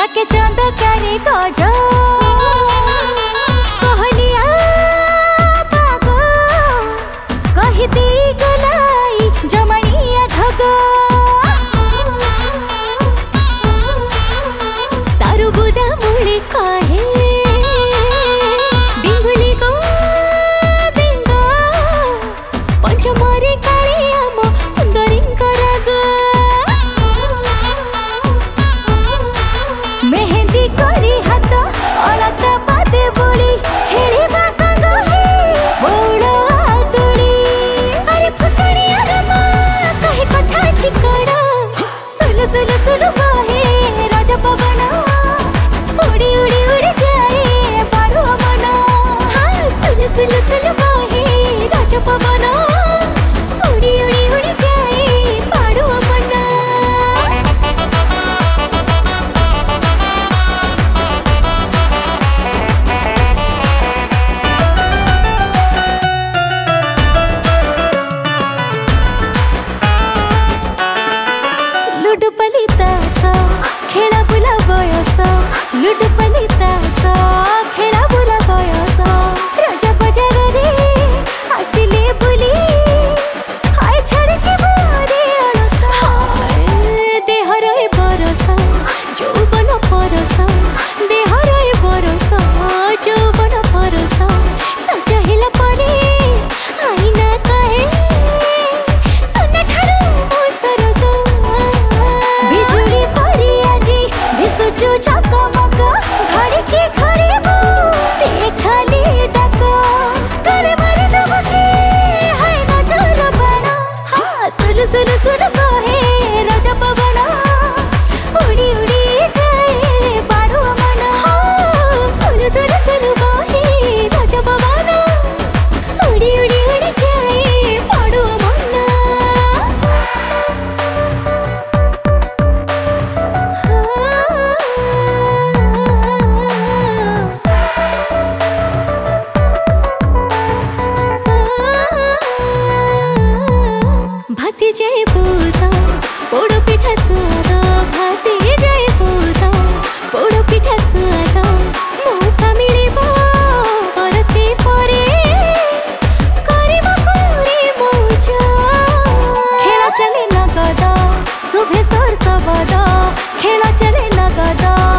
डाके चांद करे गजा कहलिया पागो कही दे गलाई जमनिया धगा सारू बुदा मुळे कहे बिंगुली को बिंगा पंचमारे काळिया मो सुंदरींका रागा मेहंदी करी हाथ अलता पादे बोली खेलिबा संग हे बोलो आदुली अरे फुटणी अरमा कहे कथा चिकड़ा सुल सुल सुल बहे राजा पवन उड़ी उड़ी उड़ी जाए बारू मन हाँ सुल सुल सुल बहे राजा पवन उड़ी उड़ी उड़ी जाए बारू मन लुडु पलितास खेला बुला बयस लुडु पलितास खेला बुला बयस राजा बजार रे आसिले बुली हाय छाड़ी जीवरे अलस देहर ए बरस जौवन परस देहर ए बरस जौवन परस सजहिला परे आईना कहे सुन ठारू मो सरस बिजुली परी आजी दिसुचु चकमक घड़ी की घड़ी बो ते खाली डाक करे मारी दबके हाय नजर बना हाँ सुल सुल सुल बहे राजा पवन उड़ी उड़ी जाए बारू मन हाँ सुल सुल सुल बहे राजा पवन उड़ी उड़ी उड़ी जाए बारू मन भासी जाए पूता पोड़ो पिठा स्वाद भासी जाए पूता पोड़ो पिठा स्वाद मौका मिलिबो बरसे परे करिबो पूरी मौज खेला चले नगद शुभे सोर सबद खेला चले नगद